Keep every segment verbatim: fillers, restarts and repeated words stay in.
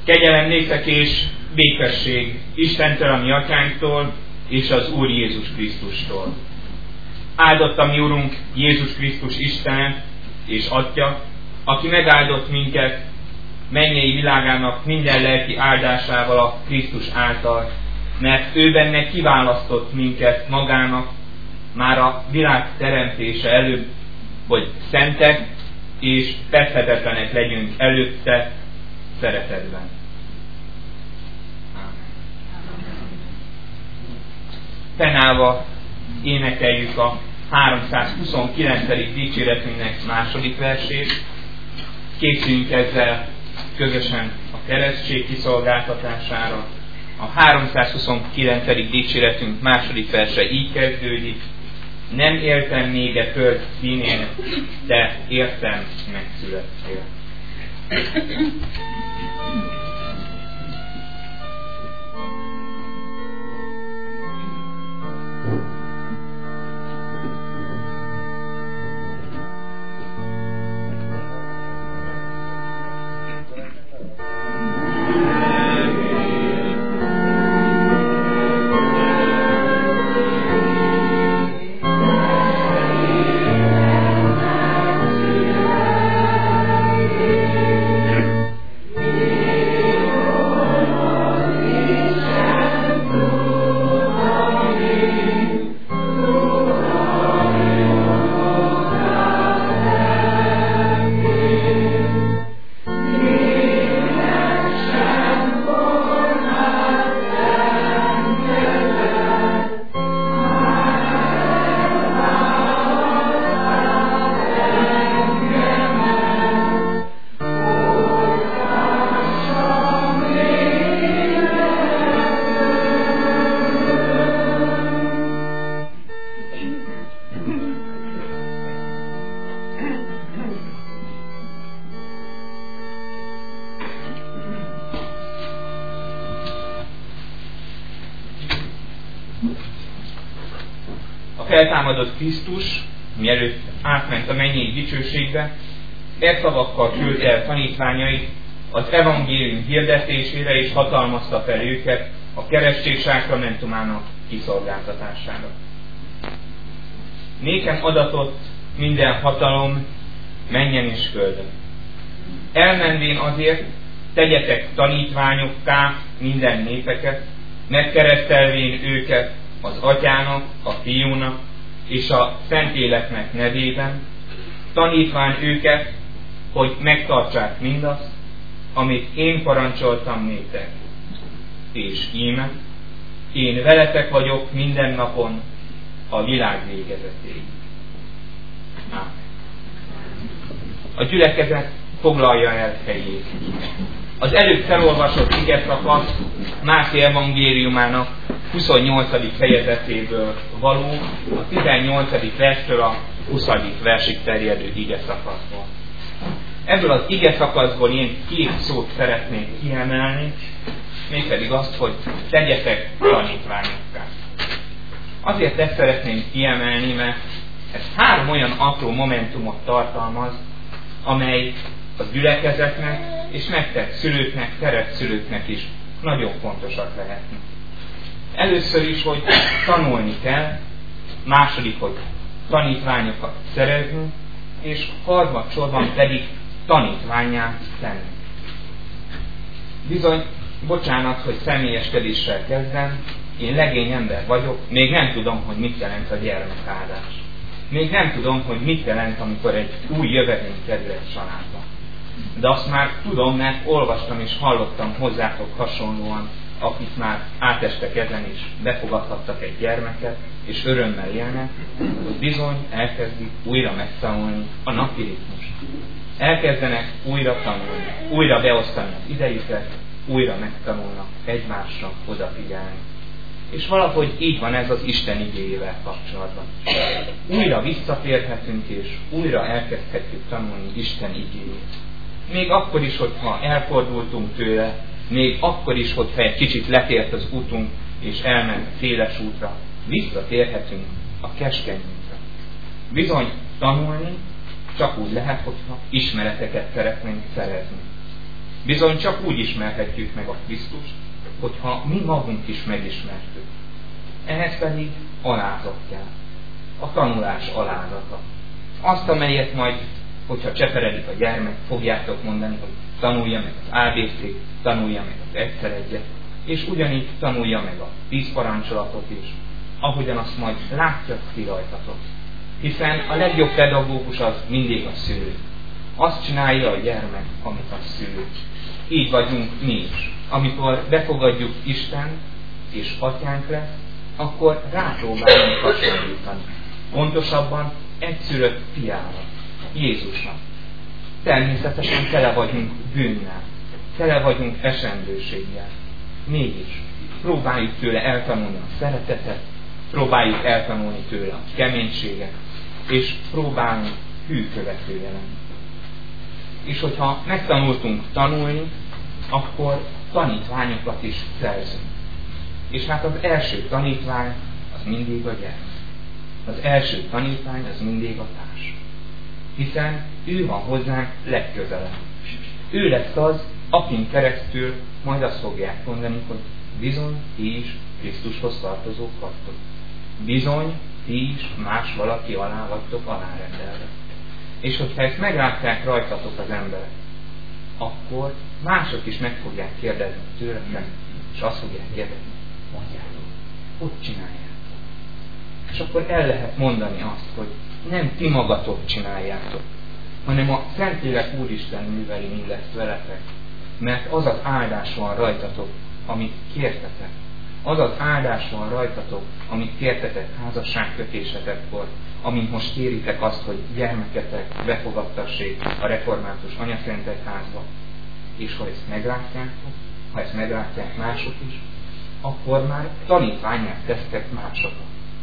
Kegyelem néktek és békesség Istentől, a mi atyánktól, és az Úr Jézus Krisztustól. Áldott a mi Urunk Jézus Krisztus Istene és Atya, aki megáldott minket mennyei világának minden lelki áldásával a Krisztus által, mert ő benne kiválasztott minket magának, már a világ teremtése előbb, hogy szentek és feddhetetlenek legyünk előtte szeretetben. Fennállva énekeljük a háromszázhuszonkilencedik dicséretünknek második versét. Készüljünk ezzel közösen a keresztség kiszolgáltatására. A háromszázhuszonkilencedik dicséretünk második verse így kezdődik. Nem éltem még e föld színén, de értem, megszülettél. Feltámadott Krisztus, mielőtt átment a mennyei dicsőségbe, e szavakkal küldte el tanítványait az evangélium hirdetésére, és hatalmazta fel őket a keresztség sákramentumának kiszolgáltatására. Nékem adatott minden hatalom mennyen és földön. Elmenvén azért tegyetek tanítványokká minden népeket, megkeresztelvén őket az Atyának, a Fiúnak és a Szentléleknek nevében, tanítván őket, hogy megtartsák mindazt, amit én parancsoltam néktek. És íme, én veletek vagyok minden napon a világ végezetéig. Ámen. A gyülekezet foglalja el helyét. Az előbb felolvasott igeszakasz Máté evangéliumának huszonnyolcadik fejezetéből való, a tizennyolcadik verstől a huszadik versig terjedő igeszakaszból. Ebből az igeszakaszból én két szót szeretnék kiemelni, mégpedig azt, hogy tegyetek tanítványokká. Azért ezt szeretném kiemelni, mert ez három olyan apró momentumot tartalmaz, amely a gyülekezetnek és nektek szülőknek, keresztszülőknek is nagyon fontosak lehetnek. Először is, hogy tanulni kell, második, hogy tanítványokat szerezni, és harmadsorban pedig tanítvánnyá tenni. Bizony, bocsánat, hogy személyeskedéssel kezdem, én legény ember vagyok, még nem tudom, hogy mit jelent a gyermekáldás. Még nem tudom, hogy mit jelent, amikor egy új jövevény kerül egy családba. De azt már tudom, mert olvastam és hallottam hozzátok hasonlóan, akik már átestek ezen is, befogadhattak egy gyermeket, és örömmel élnek, hogy bizony elkezdik újra megtanulni a napi ritmust. Elkezdenek újra tanulni, újra beosztani az idejüket, újra megtanulnak egymásra odafigyelni. És valahogy így van ez az Isten igéjével kapcsolatban. Újra visszatérhetünk, és újra elkezdhetjük tanulni Isten igéjét. Még akkor is, hogyha elfordultunk tőle, még akkor is, hogyha egy kicsit letért az útunk, és elment széles útra, visszatérhetünk a keskeny útra. Bizony, tanulni csak úgy lehet, hogyha ismereteket szeretnénk szerezni. Bizony csak úgy ismerhetjük meg a Krisztust, hogyha mi magunk is megismertük. Ehhez pedig alázat kell. A tanulás alázata. Azt, amelyet majd, hogyha cseperedik a gyermek, fogjátok mondani, hogy tanulja meg az á bé cét, tanulja meg az egyszer egyet, és ugyanígy tanulja meg a tíz parancsolatot is, ahogyan azt majd látja ti rajtatok. Hiszen a legjobb pedagógus az mindig a szülő. Azt csinálja a gyermek, amit a szülő. Így vagyunk mi is. Amikor befogadjuk Isten és atyánk lesz, akkor rápróbálunk hasonlítani. Pontosabban egyszülött fiára, Jézusnak. Természetesen tele vagyunk bűnnel, tele vagyunk esendőséggel. Mégis próbáljuk tőle eltanulni a szeretetet, próbáljuk eltanulni tőle a keménységet, és próbálunk hű követője lenni. És hogyha megtanultunk tanulni, akkor tanítványokat is szerzünk. És hát az első tanítvány az mindig a gyermek. Az első tanítvány az mindig a társ. Hiszen ő van hozzánk legközelebb. Ő lesz az, akin keresztül majd azt fogják mondani, hogy bizony ti is Krisztushoz tartozók vagytok. Bizony ti is más valaki alá vagytok alárendelve. És hogyha ezt meglátják rajtatok az emberek, akkor mások is meg fogják kérdezni tőletek, és azt fogják kérdezni, mondjátok, hogy csináljátok. És akkor el lehet mondani azt, hogy nem ti magatok csináljátok, hanem a Szentlélek Úristen műveli mindezt veletek, mert az az áldás van rajtatok, amit kértetek. Az az áldás van rajtatok, amit kértetek házasságkötésetekkor, amint most kéritek azt, hogy gyermeketek befogadtassék a református anyaszentek házba. És ha ezt meglátják, ha ezt meglátják mások is, akkor már tanítványát tesztek másokat.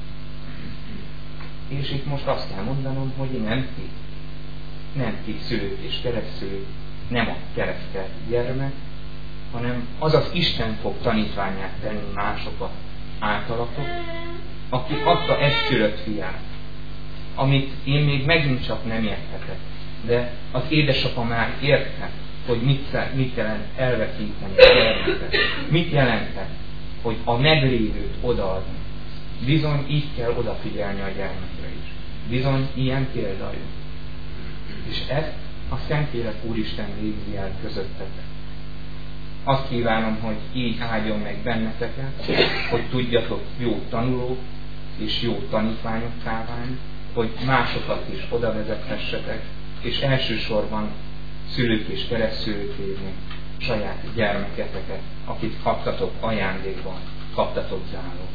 És itt most azt kell mondanom, hogy nem ti, nem ti szülők és keresztszülők, nem a keresztelt gyermek, hanem az az Isten fog tanítványát tenni másokat általatok, aki adta egyszülött fiát, amit én még megint csak nem érthetek, de az édesapa már érthet, hogy mit, mit jelent elveszíteni a gyermeket, mit jelentett, hogy a meglévőt odaadni. Bizony így kell odafigyelni a gyermekre is. Bizony ilyen példája. És ezt a Szentlélek Úristen végzi el közöttetek. Azt kívánom, hogy így áldjon meg benneteket, hogy tudjatok jó tanulók és jó tanítványokká válni, hogy másokat is oda vezethessetek, és elsősorban szülők és keresztszülők lévén saját gyermeketeket, akit kaptatok ajándékban, kaptatok zálók.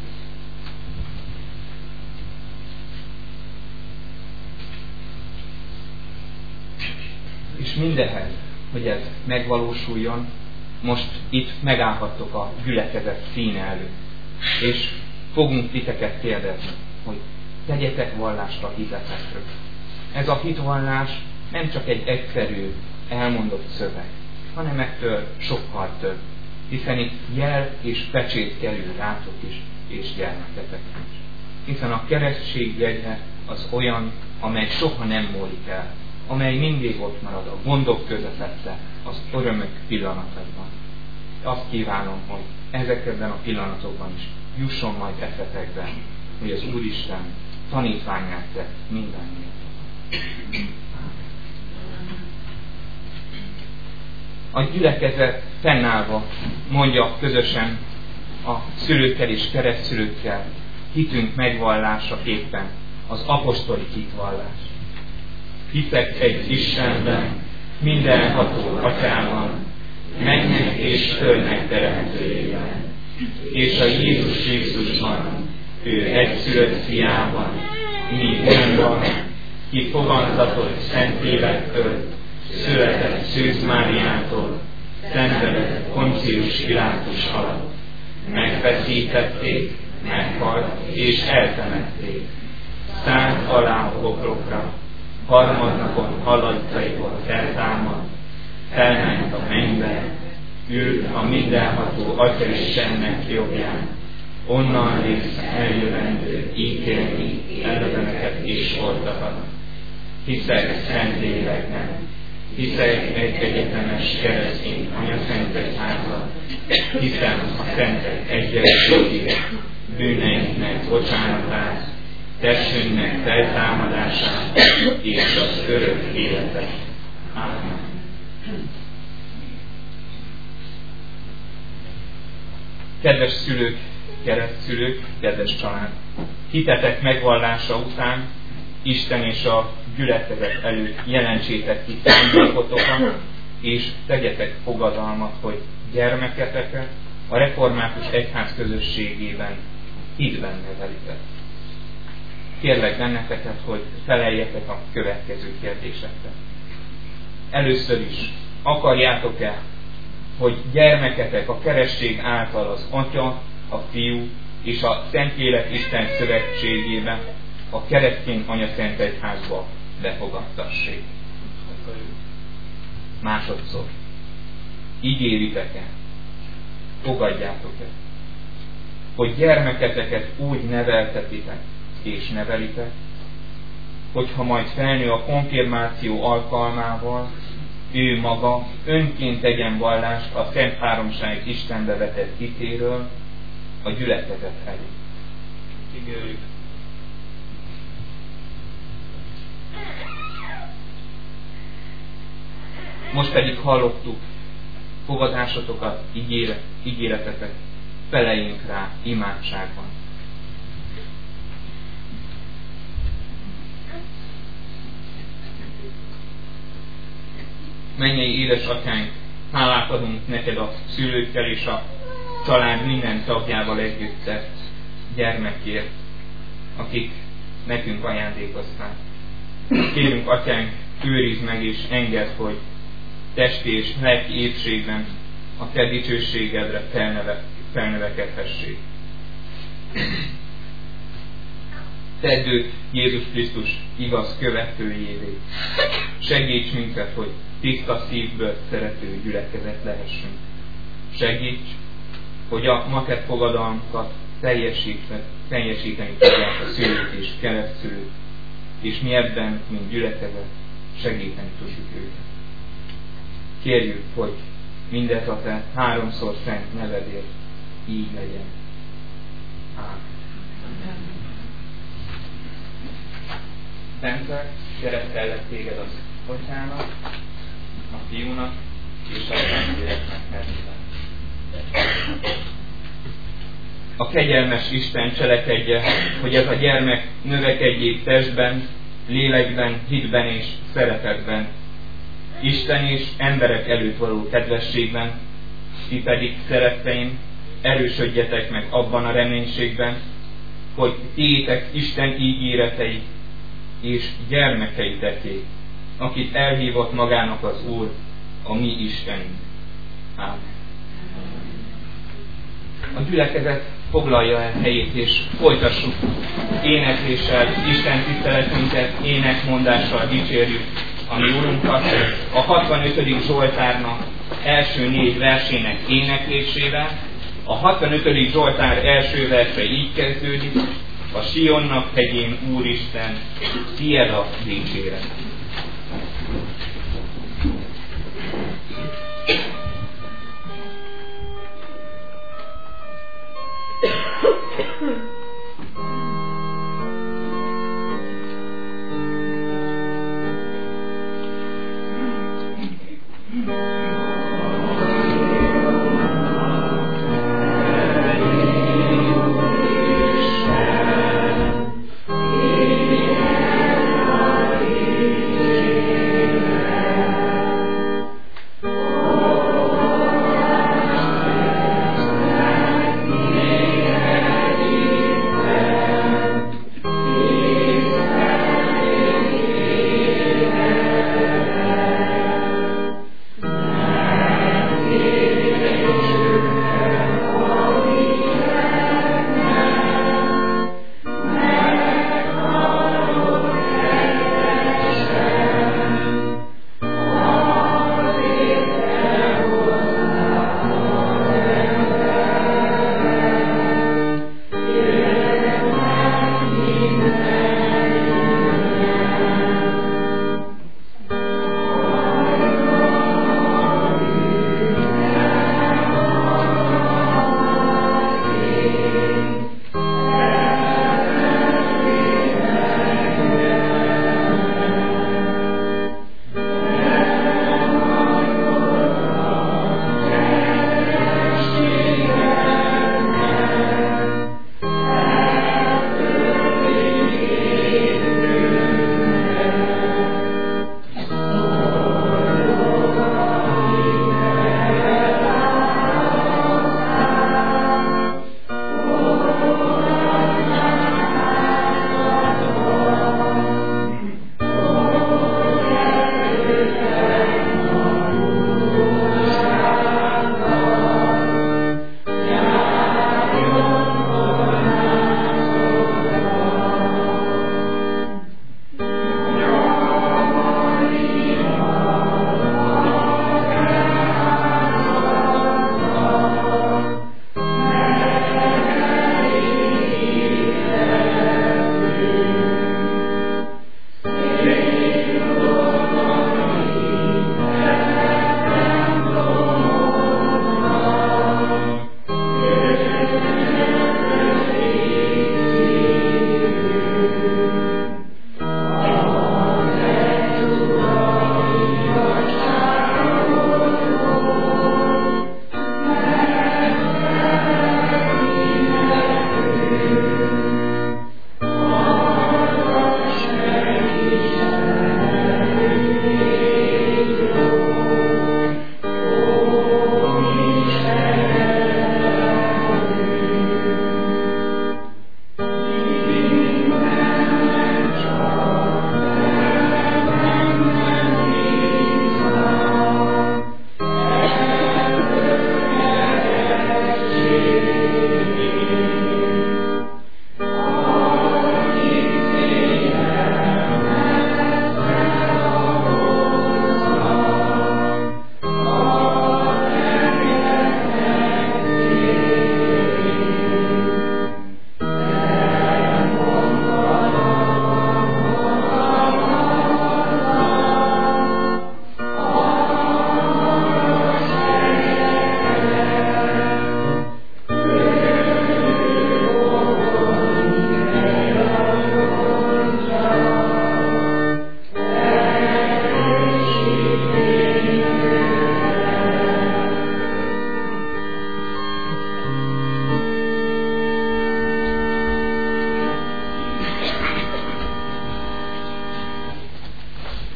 És mindehez, hogy ez megvalósuljon, most itt megállhattok a gyülekezet színe előtt, és fogunk titeket kérdezni, hogy tegyetek vallást a hitetekről. Ez a hitvallás nem csak egy egyszerű, elmondott szöveg, hanem ettől sokkal több, hiszen itt jel és pecsét kerül rátok is, és gyermeketekre is. Hiszen a keresztség jegye az olyan, amely soha nem múlik el, amely mindig ott marad a gondok közepette, az örömök pillanataiban. Azt kívánom, hogy ezekben a pillanatokban is jusson majd eszetekben, hogy az Úristen tanítványát tett mindannyiukat. A gyülekezet fennállva mondja közösen a szülőkkel és keresztszülőkkel hitünk megvallásaképpen az apostoli hitvallás. Hiszek egy Istenben, mindenható Atyában, mennek és földnek teremtőjében, és a Jézus Krisztusban, ő egyszülött fiában, mi önban, ki fogantatott Szentlélektől, született Szűz Máriától, szenvedett Poncius Pilátus alatt, megfeszítették, meghalt és eltemették, szállt alá a pokrokra, harmadnapon halottaiból feltámad, felment a mennybe, ült a mindenható Atya Istennek jobbján, onnan lesz eljövendő ítélni elleneket és oldakat. Hiszek Szentlélekben, hiszek egy egyetemes keresztény anyaszentegyházat, hiszem a szentek egyességét, bűneinknek bocsánatát, testünknek feltámadását és az örök életet. Ámen. Kedves szülők, keresztszülők, kedves család! Hitetek megvallása után Isten és a gyülekezet előtt jelentsétek ki szándékotokat, és tegyetek fogadalmat, hogy gyermeketeket a református egyház közösségében hitben nevelitek. Kérlek benneteket, hogy feleljetek a következő kérdésekre. Először is, akarjátok-e, hogy gyermeketek a keresztség által az Atya, a Fiú és a Szentlélek Isten szövetségében a keresztény anyaszentegyházba befogadtassék? Másodszor, ígéritek-e, fogadjátok-e, hogy gyermeketeket úgy neveltetitek és nevelitek, hogyha majd felnő a konfirmáció alkalmával, ő maga önként tegyen vallást a Szent Háromság Istenbe vetett hitéről a gyülekezet előtt. Ígérjük. Most pedig hallottuk fogadásotokat, ígéret, ígéretetek, feleljünk rá imádságban. Mennyei édesatyánk, hálát adunk neked a szülőkkel és a család minden tagjával együtt tett gyermekért, akik nekünk ajándékozták. Kérünk, atyánk, őrizd meg és engedd, hogy testi és lelki épségben a te dicsőségedre felneve, felnövekedhessék. Tedd őt Jézus Krisztus igaz követőjévé. Segíts minket, hogy tiszta szívből szerető gyülekezet lehessünk. Segíts, hogy a makett fogadalmunkat teljesíteni tudják a szülők és keresztszülők, és mi ebben, mint gyülekezet, segíteni tudjuk őket. Kérjük, hogy mindez a te háromszor szent nevedért így legyen. Ámen. Szentlek, szeretellek téged az Atyának, a Fiúnak és a Szentléleknek nevében. A kegyelmes Isten cselekedje, hogy ez a gyermek növekedjék testben, lélekben, hitben és szeretetben, Isten és emberek előtt való kedvességben, ti pedig, szeretteim, erősödjetek meg abban a reménységben, hogy tiétek Isten ígéretei és gyermekeiteké, akit elhívott magának az Úr, a mi Istenünk. Ámen. A gyülekezet foglalja el helyét, és folytassuk énekléssel, Isten tiszteletünket, énekmondással dicsérjük a mi Úrunkat, a hatvanötödik Zsoltárnak első négy versének éneklésével. A hatvanötödik Zsoltár első verse így kezdődik: a Sionnak hegyén, Úristen, tied a dicséret. Oh,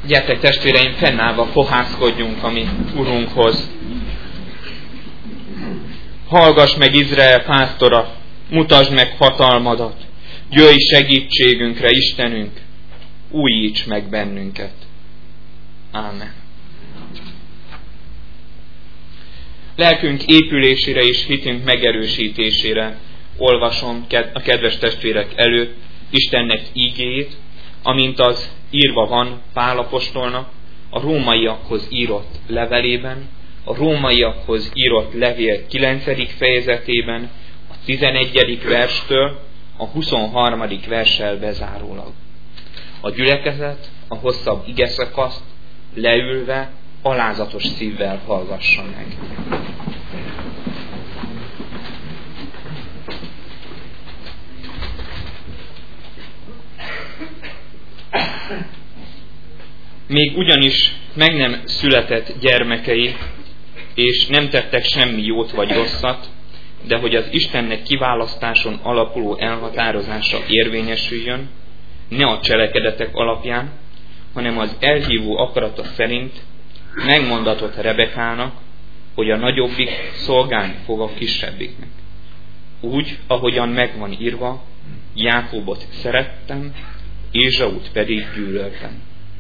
Gyertek testvéreim, fennállva fohászkodjunk a mi Urunkhoz. Hallgass meg, Izrael pásztora, mutasd meg hatalmadat, jöjj segítségünkre, Istenünk, újíts meg bennünket. Ámen. Lelkünk épülésére és hitünk megerősítésére olvasom a kedves testvérek előtt Istennek ígéjét, amint az írva van Pál apostolnak a rómaiakhoz írott levelében, a rómaiakhoz írott levél kilencedik fejezetében, a tizenegyedik verstől a huszonharmadik verssel bezárólag. A gyülekezet a hosszabb igeszakaszt leülve alázatos szívvel hallgassa meg. Még ugyanis meg nem született gyermekei, és nem tettek semmi jót vagy rosszat, de hogy az Istennek kiválasztáson alapuló elhatározása érvényesüljön, ne a cselekedetek alapján, hanem az elhívó akarata szerint megmondatott Rebekának, hogy a nagyobbik szolgálni fog a kisebbiknek. Úgy, ahogyan megvan írva, Jákobot szerettem, Ézsaut pedig gyűlöltem.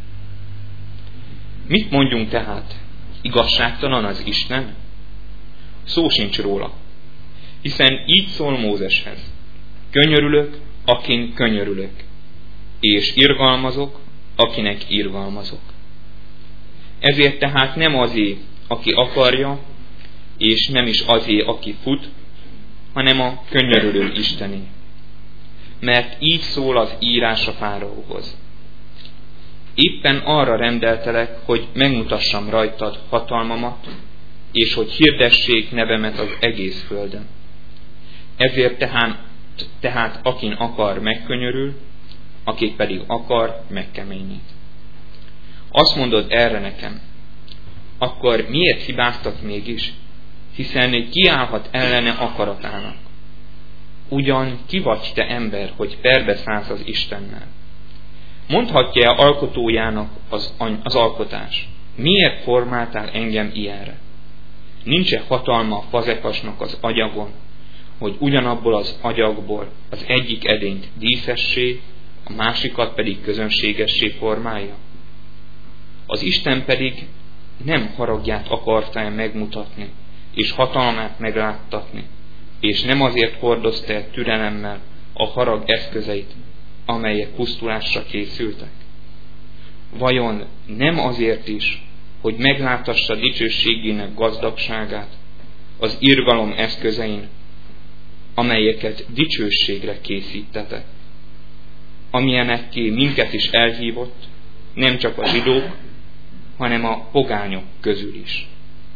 Mit mondjunk tehát? Igazságtalan az Isten? Szó sincs róla. Hiszen így szól Mózeshez: könyörülök, akin könyörülök, és irgalmazok, akinek irgalmazok. Ezért tehát nem azé, aki akarja, és nem is azé, aki fut, hanem a könyörülő Istené. Mert így szól az írás a fáraóhoz: éppen arra rendeltelek, hogy megmutassam rajtad hatalmamat, és hogy hirdessék nevemet az egész földön. Ezért tehát, tehát akin akar, megkönyörül, akik pedig akar, megkeményít. Azt mondod erre nekem: akkor miért hibáztat mégis, hiszen kiállhat ellene akaratának? Ugyan ki vagy te ember, hogy perbe szállsz az Istennel? Mondhatja alkotójának az, az alkotás: miért formáltál engem ilyenre? Nincs-e hatalma a fazekasnak az agyagon, hogy ugyanabból az agyagból az egyik edényt díszessé, a másikat pedig közönségessé formálja? Az Isten pedig nem haragját akarta megmutatni, és hatalmát megláttatni, és nem azért hordozta el türelemmel a harag eszközeit, amelyek pusztulásra készültek? Vajon nem azért is, hogy meglátassa dicsőségének gazdagságát az irgalom eszközein, amelyeket dicsőségre készítetek, amilyenekké minket is elhívott, nem csak a zsidók, hanem a pogányok közül is.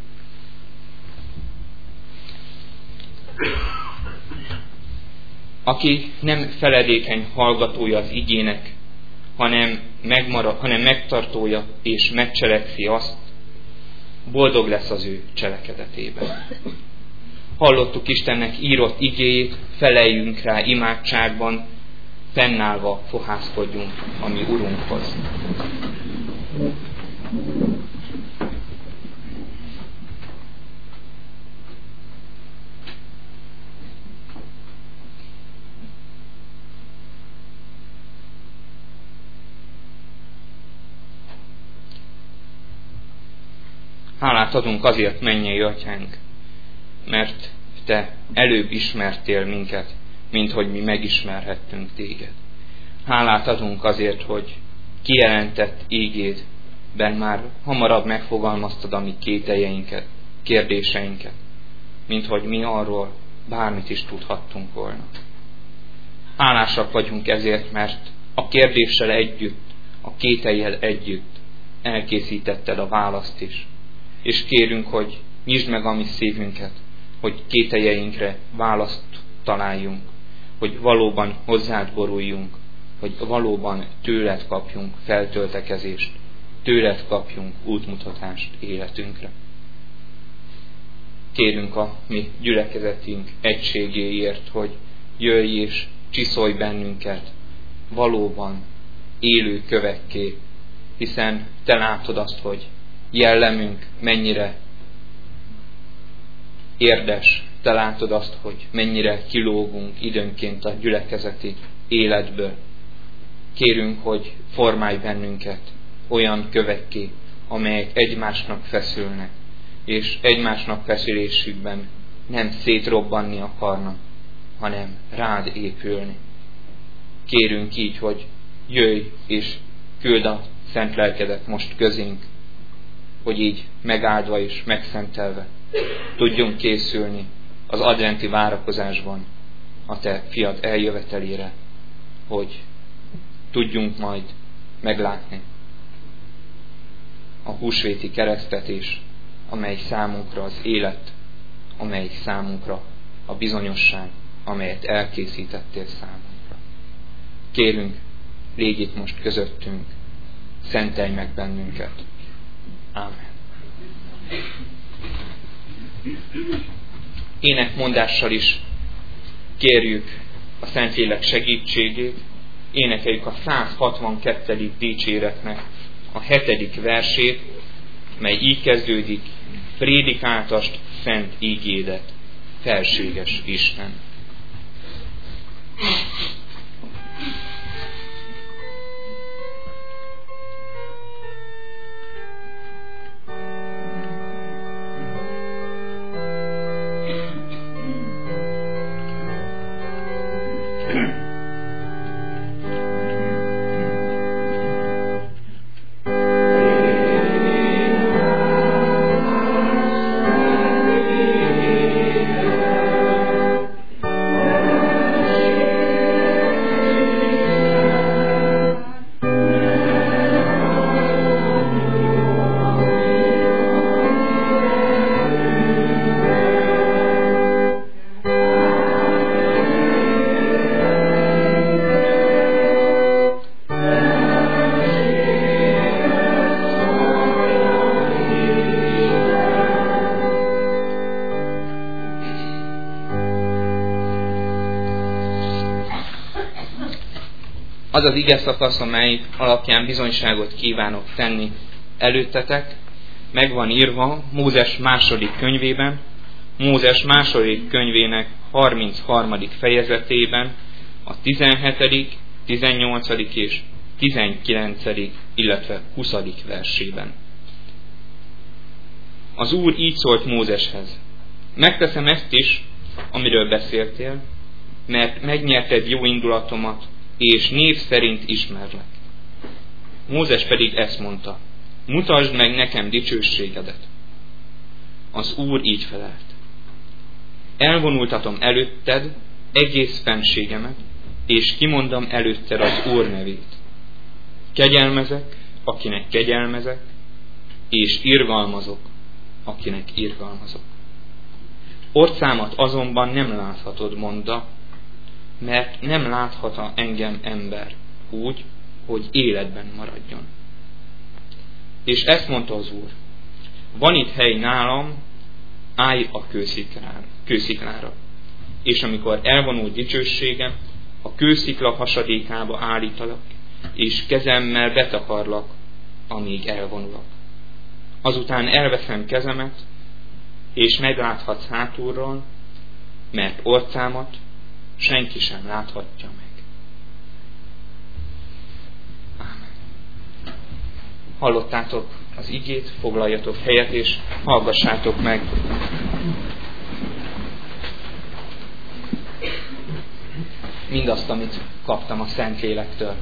Aki nem feledékeny hallgatója az igének, hanem, megmarad, hanem megtartója és megcselekszi azt, boldog lesz az ő cselekedetében. Hallottuk Istennek írott igéjét, feleljünk rá imádságban, fennállva fohászkodjunk a mi Urunkhoz. Hálát adunk azért, mennyei Atyánk, mert Te előbb ismertél minket, mint hogy mi megismerhettünk Téged. Hálát adunk azért, hogy kijelentett ígédben már hamarabb megfogalmaztad a mi kételjeinket, kérdéseinket, mint hogy mi arról bármit is tudhattunk volna. Hálásak vagyunk ezért, mert a kérdéssel együtt, a kétellyel együtt elkészítetted a választ is. És kérünk, hogy nyisd meg a mi szívünket, hogy kételjeinkre választ találjunk, hogy valóban hozzád boruljunk, hogy valóban tőled kapjunk feltöltekezést, tőled kapjunk útmutatást életünkre. Kérünk a mi gyülekezetünk egységéért, hogy jöjj és csiszolj bennünket valóban élő kövekké, hiszen Te látod azt, hogy jellemünk mennyire érdes, Te látod azt, hogy mennyire kilógunk időnként a gyülekezeti életből. Kérünk, hogy formálj bennünket olyan kövekké, amelyek egymásnak feszülnek, és egymásnak feszülésükben nem szétrobbanni akarnak, hanem rád épülni. Kérünk így, hogy jöjj és küld a szent lelkedet most közénk, hogy így megáldva és megszentelve tudjunk készülni az adventi várakozásban a Te fiad eljövetelére, hogy tudjunk majd meglátni a húsvéti keresztet is, amely számunkra az élet, amely számunkra a bizonyosság, amelyet elkészítettél számunkra. Kérünk, légy itt most közöttünk, szentelj meg bennünket. Ámen. Énekmondással is kérjük a Szentlélek segítségét, énekeljük a száz hatvankettedik dicséretnek a hetedik versét, mely így kezdődik: prédikáltasd szent ígédet, felséges Isten. Az az ige szakasz, amely alapján bizonyságot kívánok tenni előttetek, meg van írva Mózes második könyvében, Mózes második könyvének harmincharmadik fejezetében, a tizenhetedik, tizennyolcadik és tizenkilencedik, illetve huszadik versében. Az Úr így szólt Mózeshez: megteszem ezt is, amiről beszéltél, mert megnyerted jó indulatomat, és név szerint ismerlek. Mózes pedig ezt mondta: mutasd meg nekem dicsőségedet. Az Úr így felelt: elvonultatom előtted egész fennségemet, és kimondom előtted az Úr nevét. Kegyelmezek, akinek kegyelmezek, és irgalmazok, akinek irgalmazok. Orcámat azonban nem láthatod, mondta, mert nem láthat engem ember úgy, hogy életben maradjon. És ezt mondta az Úr: van itt hely nálam, állj a kősziklára, kősziklára. És amikor elvonul dicsőségem, a kőszikla hasadékába állítalak, és kezemmel betakarlak, amíg elvonulok. Azután elveszem kezemet, és megláthatsz hátulról, mert orcámat senki sem láthatja meg. Ámen. Hallottátok az igét, foglaljatok helyet, és hallgassátok meg mindazt, amit kaptam a Szentlélektől.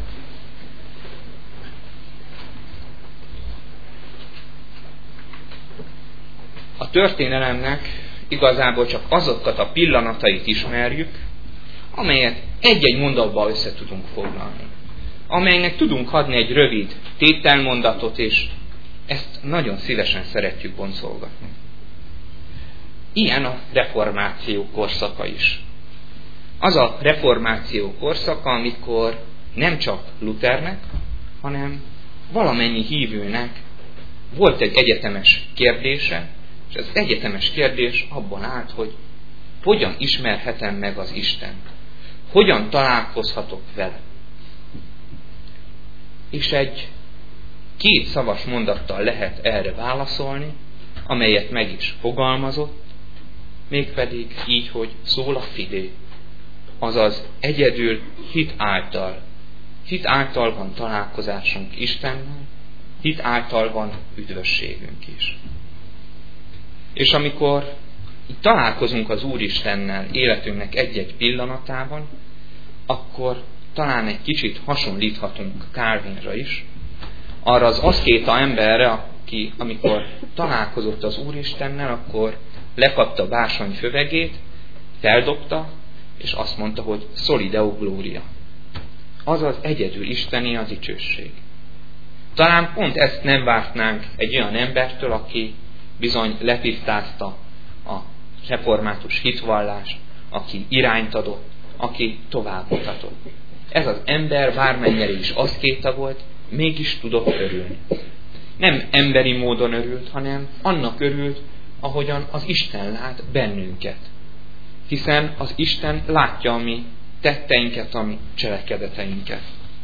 A történelemnek igazából csak azokat a pillanatait ismerjük, amelyet egy-egy mondatba össze tudunk foglalni. Amelynek tudunk adni egy rövid tételmondatot, és ezt nagyon szívesen szeretjük boncolgatni. Ilyen a reformáció korszaka is. Az a reformáció korszaka, amikor nem csak Luthernek, hanem valamennyi hívőnek volt egy egyetemes kérdése, és az egyetemes kérdés abban állt, hogy hogyan ismerhetem meg az Istent? Hogyan találkozhatok vele? És egy két szavas mondattal lehet erre válaszolni, amelyet meg is fogalmazott, mégpedig így, hogy sola fide, azaz egyedül hit által. Hit által van találkozásunk Istennel, hit által van üdvösségünk is. És amikor találkozunk az Úristennel életünknek egy-egy pillanatában, akkor talán egy kicsit hasonlíthatunk Calvinra is, arra az aszkéta emberre, aki amikor találkozott az Úristennel, akkor lekapta bársony fövegét, feldobta, és azt mondta, hogy soli Deo gloria. Azaz egyedül isteni a dicsőség. Talán pont ezt nem vártnánk egy olyan embertől, aki bizony letisztázta a református hitvallást, aki irányt adott, aki tovább mutatott. Ez az ember bármennyire is aszkéta volt, mégis tudott örülni. Nem emberi módon örült, hanem annak örült, ahogyan az Isten lát bennünket. Hiszen az Isten látja a mi tetteinket, a mi cselekedeteinket.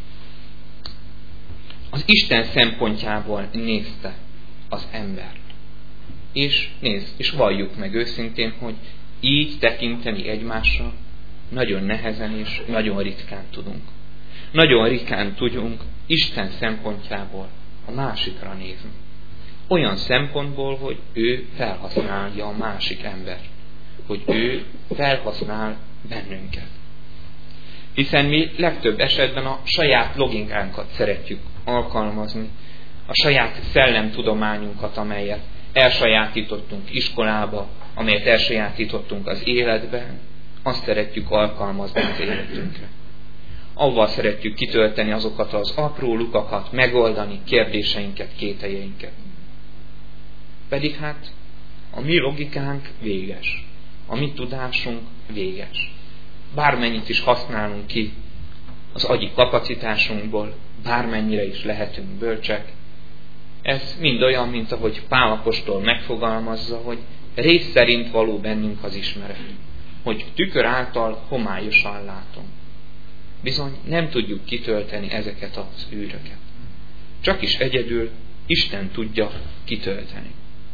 Az Isten szempontjából nézte az embert. És nézd, és valljuk meg őszintén, hogy így tekinteni egymásra nagyon nehezen és nagyon ritkán tudunk. Nagyon ritkán tudjunk Isten szempontjából a másikra nézni. Olyan szempontból, hogy ő felhasználja a másik embert. Hogy ő felhasznál bennünket. Hiszen mi legtöbb esetben a saját logikánkat szeretjük alkalmazni, a saját szellemtudományunkat, amelyet elsajátítottunk iskolába, amelyet elsajátítottunk az életben, azt szeretjük alkalmazni az életünkre. Avval szeretjük kitölteni azokat az apró lukakat, megoldani kérdéseinket, kételjeinket. Pedig hát a mi logikánk véges, a mi tudásunk véges. Bármennyit is használunk ki az agyi kapacitásunkból, bármennyire is lehetünk bölcsek, ez mind olyan, mint ahogy Pál apostol megfogalmazza, hogy rész szerint való bennünk az ismeret, hogy tükör által homályosan látom. Bizony nem tudjuk kitölteni ezeket az űröket. Csak is egyedül Isten tudja kitölteni.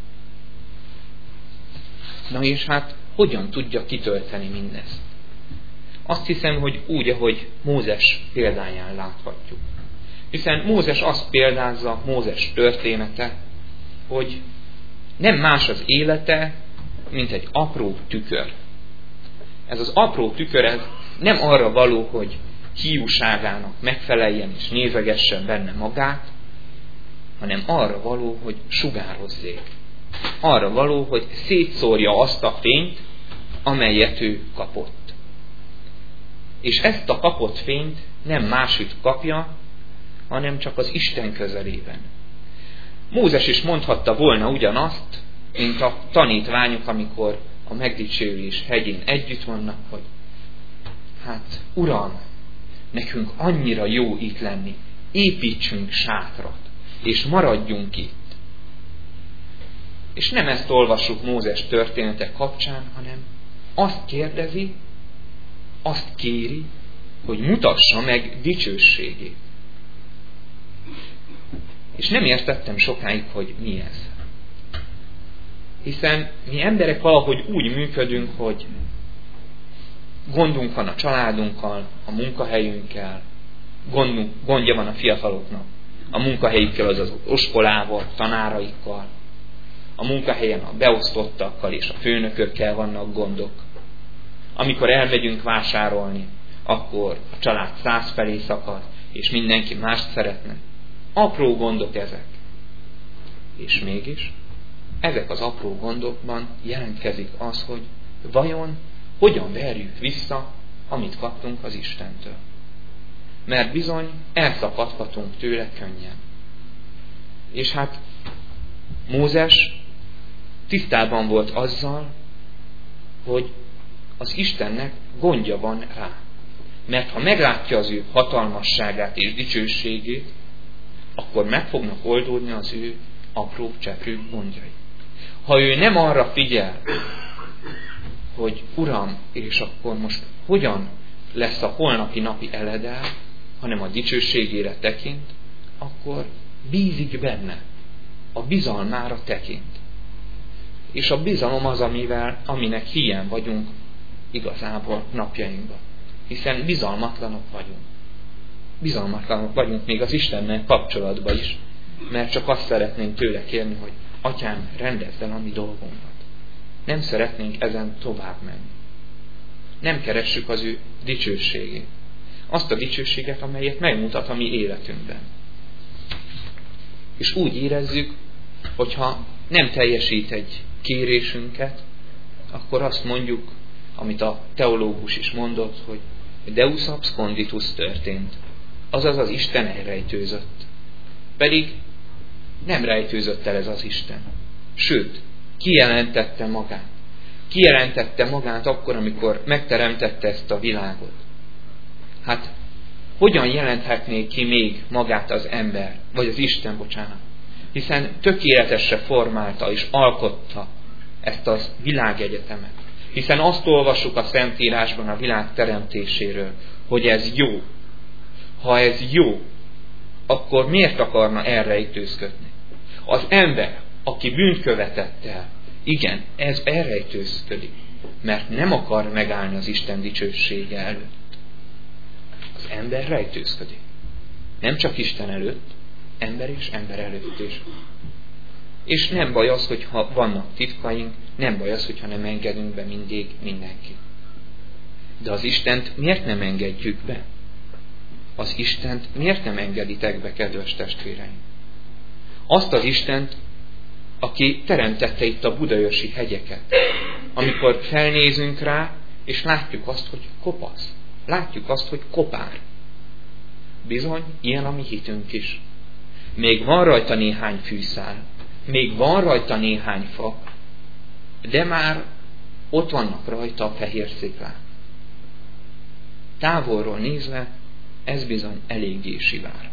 Na és hát hogyan tudja kitölteni mindezt? Azt hiszem, hogy úgy, ahogy Mózes példáján láthatjuk. Hiszen Mózes azt példázza, Mózes története, hogy nem más az élete, mint egy apró tükör. Ez az apró tükör ez nem arra való, hogy hiúságának megfeleljen és nézegessen benne magát, hanem arra való, hogy sugározzék. Arra való, hogy szétszórja azt a fényt, amelyet ő kapott. És ezt a kapott fényt nem máshogy kapja, hanem csak az Isten közelében. Mózes is mondhatta volna ugyanazt, mint a tanítványok, amikor a megdicsőlés hegyén együtt vannak, hogy hát Uram, nekünk annyira jó itt lenni, építsünk sátrat, és maradjunk itt. És nem ezt olvassuk Mózes története kapcsán, hanem azt kérdezi, azt kéri, hogy mutassa meg dicsőségét. És nem értettem sokáig, hogy mi ez. Hiszen mi emberek valahogy úgy működünk, hogy gondunk van a családunkkal, a munkahelyünkkel, gondunk, gondja van a fiataloknak, a munkahelyükkel, azaz az iskolával, tanáraikkal, a munkahelyen a beosztottakkal és a főnökökkel vannak gondok. Amikor elmegyünk vásárolni, akkor a család száz felé szakad, és mindenki mást szeretne. Apró gondok ezek. És mégis ezek az apró gondokban jelentkezik az, hogy vajon hogyan verjük vissza, amit kaptunk az Istentől. Mert bizony elszakadhatunk tőle könnyen. És hát Mózes tisztában volt azzal, hogy az Istennek gondja van rá. Mert ha meglátja az ő hatalmasságát és dicsőségét, akkor meg fognak oldódni az ő apró cseprő gondjai. Ha ő nem arra figyel, hogy Uram, és akkor most hogyan lesz a holnapi napi eledel, hanem a dicsőségére tekint, akkor bízik benne, a bizalmára tekint. És a bizalom az, amivel, aminek híján vagyunk igazából napjainkban. Hiszen bizalmatlanok vagyunk. Bizalmatlanok vagyunk még az Istennel kapcsolatban is, mert csak azt szeretnénk tőle kérni, hogy Atyám, rendezd el a mi dolgunkat. Nem szeretnénk ezen tovább menni. Nem keressük az ő dicsőségét. Azt a dicsőséget, amelyet megmutat a mi életünkben. És úgy érezzük, hogyha nem teljesít egy kérésünket, akkor azt mondjuk, amit a teológus is mondott, hogy Deus absconditus történt. Azaz az Isten elrejtőzött. Pedig nem rejtőzött el ez az Isten. Sőt, kijelentette magát. Kijelentette magát akkor, amikor megteremtette ezt a világot. Hát, hogyan jelenthetné ki még magát az ember, vagy az Isten, bocsánat? Hiszen tökéletesre formálta és alkotta ezt a világegyetemet. Hiszen azt olvassuk a Szentírásban a világ teremtéséről, hogy ez jó. Ha ez jó, akkor miért akarna elrejtőzködni? Az ember, aki bűnt követett el, igen, ez elrejtőzködik, mert nem akar megállni az Isten dicsősége előtt. Az ember rejtőzködik. Nem csak Isten előtt, ember és ember előtt is. És nem baj az, hogyha vannak titkaink, nem baj az, hogyha nem engedünk be mindig mindenkit. De az Istent miért nem engedjük be? Az Istent miért nem engeditek be, kedves testvéreim? Azt az Istent, aki teremtette itt a budaörsi hegyeket, amikor felnézünk rá, és látjuk azt, hogy kopasz. Látjuk azt, hogy kopár. Bizony, ilyen a mi hitünk is. Még van rajta néhány fűszál, még van rajta néhány fa, de már ott vannak rajta a fehér sziklák. Távolról nézve, ez bizony eléggé sivár.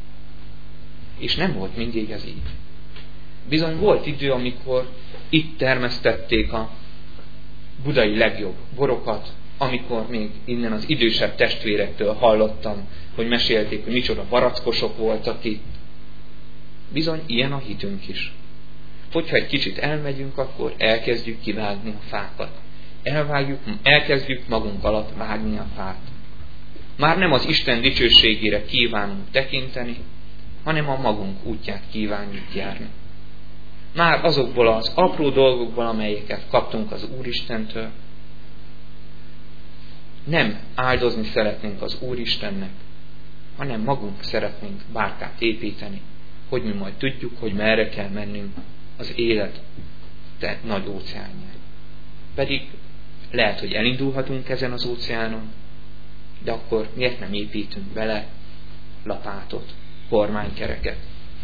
És nem volt mindig ez így. Bizony volt idő, amikor itt termesztették a budai legjobb borokat, amikor még innen az idősebb testvérektől hallottam, hogy mesélték, hogy micsoda barackosok voltak itt. Bizony ilyen a hitünk is. Hogyha egy kicsit elmegyünk, akkor elkezdjük kivágni a fákat. Elvágjuk, elkezdjük magunk alatt vágni a fát. Már nem az Isten dicsőségére kívánunk tekinteni, hanem a magunk útját kívánjuk járni. Már azokból az apró dolgokból, amelyeket kaptunk az Úristentől, nem áldozni szeretnénk az Úristennek, hanem magunk szeretnénk bárkát építeni, hogy mi majd tudjuk, hogy merre kell mennünk az élet te nagy óceánján. Pedig lehet, hogy elindulhatunk ezen az óceánon, de akkor miért nem építünk bele lapátot, kormánykereket?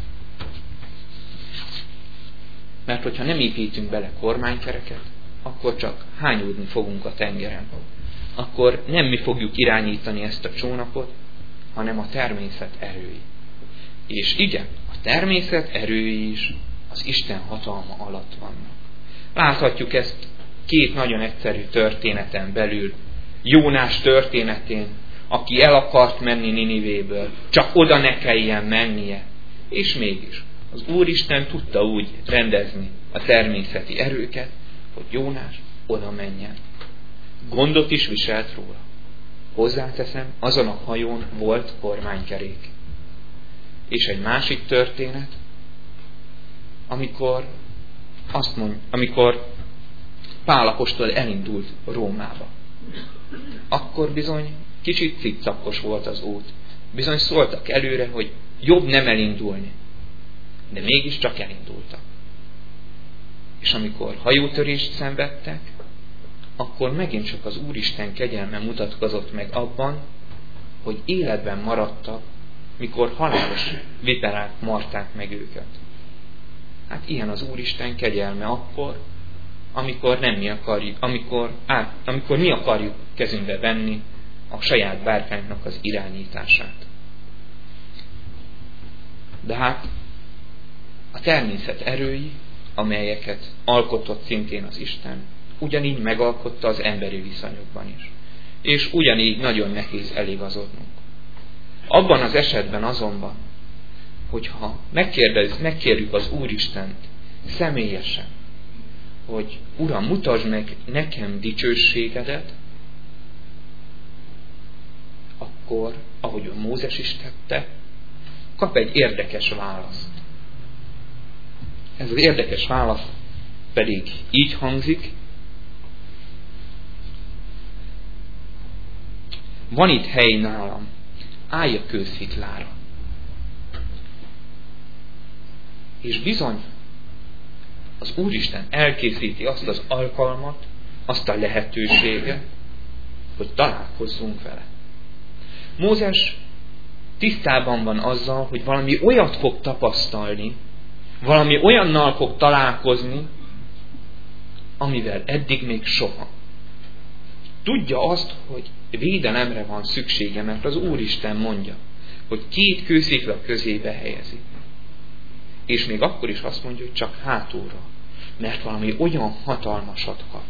Mert hogyha nem építünk bele kormánykereket, akkor csak hányódni fogunk a tengeren. Akkor nem mi fogjuk irányítani ezt a csónakot, hanem a természet erői. És igen, a természet erői is az Isten hatalma alatt vannak. Láthatjuk ezt két nagyon egyszerű történeten belül. Jónás történetén, aki el akart menni Ninivéből, csak oda ne kelljen mennie. És mégis az Úristen tudta úgy rendezni a természeti erőket, hogy Jónás oda menjen. Gondot is viselt róla. Hozzáteszem, azon a hajón volt kormánykerék. És egy másik történet, amikor azt mond, amikor Pál apostol elindult Rómába. Akkor bizony kicsit cikcakos volt az út. Bizony szóltak előre, hogy jobb nem elindulni. De mégiscsak elindultak. És amikor hajótörést szenvedtek, akkor megint csak az Úristen kegyelme mutatkozott meg abban, hogy életben maradtak, mikor halálos viperák marták meg őket. Hát ilyen az Úristen kegyelme akkor, amikor nem mi akarjuk, amikor, á, amikor mi akarjuk kezünkbe venni a saját bárkánynak az irányítását. De hát a természet erői, amelyeket alkotott szintén az Isten, ugyanígy megalkotta az emberi viszonyokban is. És ugyanígy nagyon nehéz eligazodnunk. Abban az esetben azonban, hogyha megkérdez, megkérjük az Úristent személyesen, hogy Uram, mutasd meg nekem dicsőségedet, akkor, ahogy a Mózes is tette, kap egy érdekes választ. Ez az érdekes válasz pedig így hangzik: van itt hely nálam, állj a kősziklára. És bizony, az Úristen elkészíti azt az alkalmat, azt a lehetőséget, hogy találkozzunk vele. Mózes tisztában van azzal, hogy valami olyat fog tapasztalni, valami olyannal fog találkozni, amivel eddig még soha. Tudja azt, hogy védelemre van szüksége, mert az Úristen mondja, hogy két kőszikla közébe helyezi. És még akkor is azt mondja, hogy csak hátulra, mert valami olyan hatalmasat kap.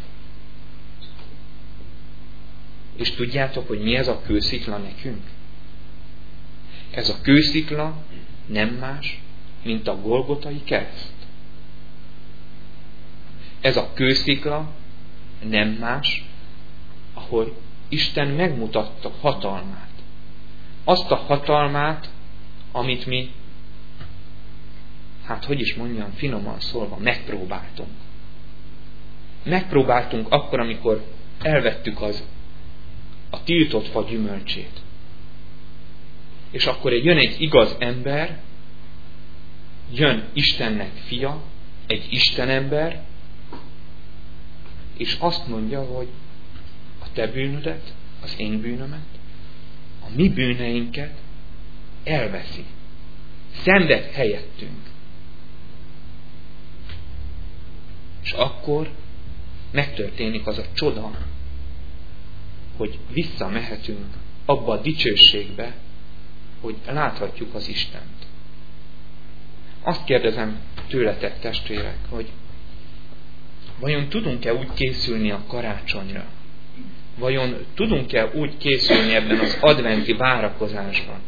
És tudjátok, hogy mi ez a kőszikla nekünk? Ez a kőszikla nem más, mint a Golgotai kereszt. Ez a kőszikla nem más, ahol Isten megmutatta hatalmát. Azt a hatalmát, amit mi, hát hogy is mondjam, finoman szólva, megpróbáltunk. Megpróbáltunk akkor, amikor elvettük az a tiltott fa gyümölcsét. És akkor jön egy igaz ember, jön Istennek fia, egy Istenember, és azt mondja, hogy a te bűnödet, az én bűnömet, a mi bűneinket elveszi. Szenved helyettünk. És akkor megtörténik az a csoda, hogy visszamehetünk abba a dicsőségbe, hogy láthatjuk az Istent. Azt kérdezem tőletek, testvérek, hogy vajon tudunk-e úgy készülni a karácsonyra? Vajon tudunk-e úgy készülni ebben az adventi várakozásban,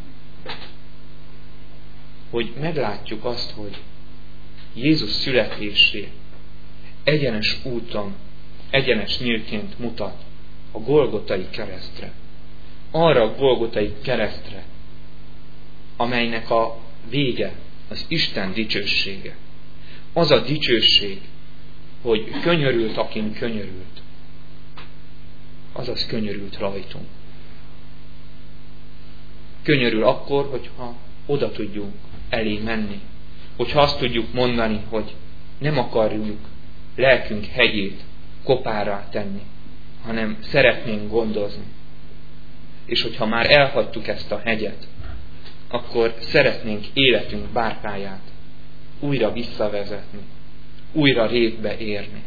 hogy meglátjuk azt, hogy Jézus születésé egyenes úton, egyenes nyílként mutat a Golgotai keresztre. Arra a Golgotai keresztre, amelynek a vége az Isten dicsősége. Az a dicsőség, hogy könyörült, akin könyörült, azaz könyörült rajtunk. Könyörül akkor, hogyha oda tudjunk elé menni. Hogyha azt tudjuk mondani, hogy nem akarjuk lelkünk hegyét kopárrá tenni, hanem szeretnénk gondozni. És hogyha már elhagytuk ezt a hegyet, akkor szeretnénk életünk bárkáját újra visszavezetni, újra rétbe érni.